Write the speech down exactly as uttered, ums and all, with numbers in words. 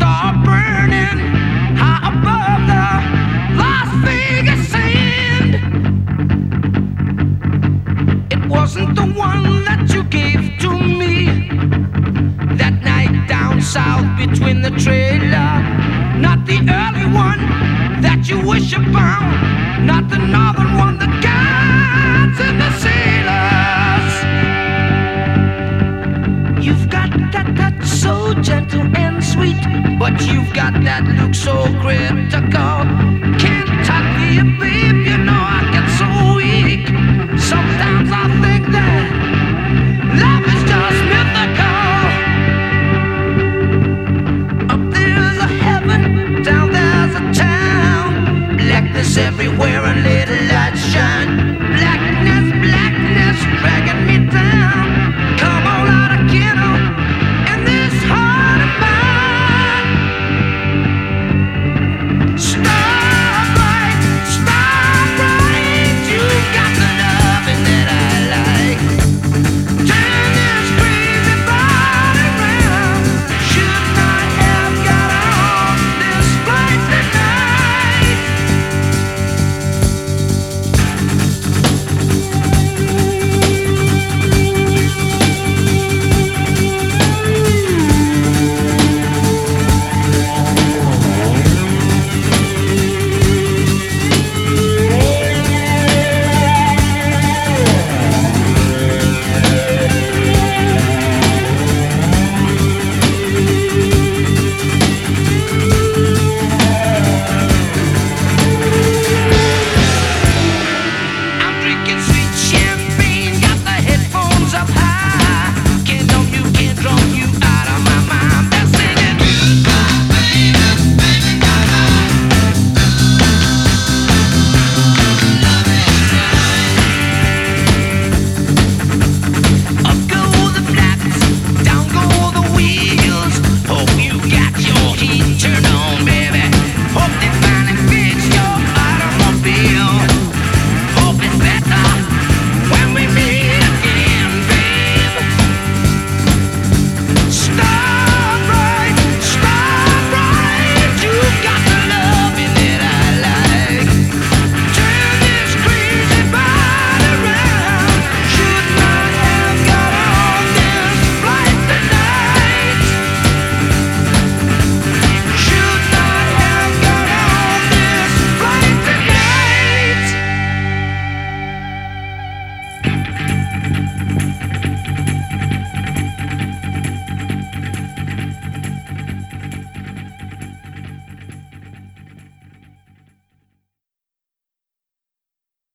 star burning high above the Las Vegas sand. It wasn't the one that you gave to me that night down south between the trailer. Not the early one that you wish upon, not the northern one, the guides and the sailors. You've got that touch so gentle and sweet, but you've got that look so critical. Can't talk to you, babe, you know I get so weak. Sometimes I think that love is